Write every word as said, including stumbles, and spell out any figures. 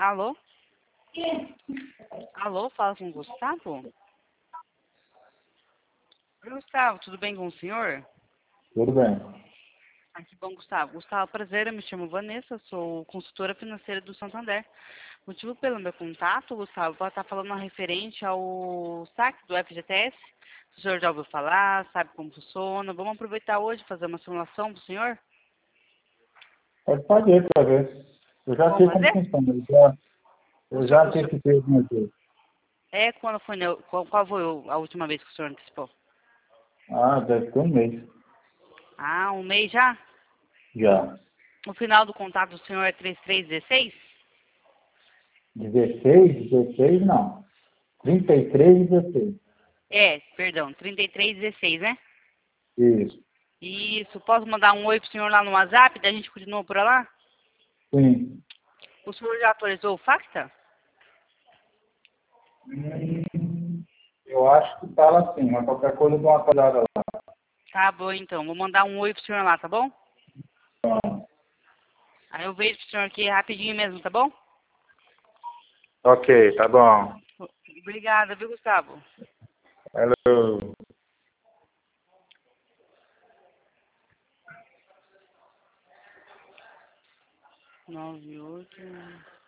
Alô? Alô, fala com o Gustavo? Oi, Gustavo, tudo bem com o senhor? Tudo bem. Ah, que bom, Gustavo. Gustavo, prazer, eu me chamo Vanessa, sou consultora financeira do Santander. O motivo pelo meu contato, Gustavo, pode estar falando referente ao saque do F G T S. O senhor já ouviu falar, sabe como funciona? Vamos aproveitar hoje e fazer uma simulação para o senhor? Pode fazer para ver. Eu já sei Vamos como fazer? funciona. Eu já, O eu senhor, já o senhor, antecipei algumas vezes. é quando foi, ne- qual, qual foi a última vez que o senhor antecipou? Ah, deve ter um mês. Ah, um mês já? Já. O final do contato do senhor é três três um seis? dezesseis, dezesseis não. trinta e três e dezesseis. É, perdão, trinta e três dezesseis, né? Isso. Isso, posso mandar um oi pro senhor lá no WhatsApp, daí a gente continua por lá? Sim. O senhor já atualizou o Facta? Hum, eu acho que fala assim, mas qualquer coisa eu dou uma olhada lá. Tá bom, então, vou mandar um oi pro senhor lá, tá bom? Então, Aí eu vejo pro senhor aqui rapidinho mesmo, tá bom? ok, tá bom. Obrigada, viu, Gustavo? Hello. Nove, oito...